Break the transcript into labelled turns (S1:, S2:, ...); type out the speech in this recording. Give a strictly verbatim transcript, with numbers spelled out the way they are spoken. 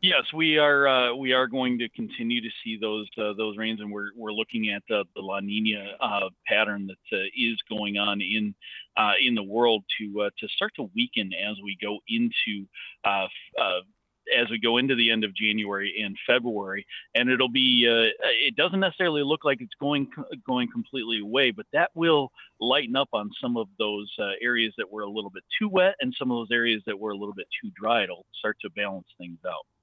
S1: Yes, we are. Uh, we are going to continue to see those uh, those rains, and we're we're looking at the, the La Nina uh, pattern that uh, is going on in uh, in the world to uh, to start to weaken as we go into uh, uh, as we go into the end of January and February, and it'll be. Uh, it doesn't necessarily look like it's going going completely away, but that will lighten up on some of those uh, areas that were a little bit too wet, and some of those areas that were a little bit too dry. It'll start to balance things out.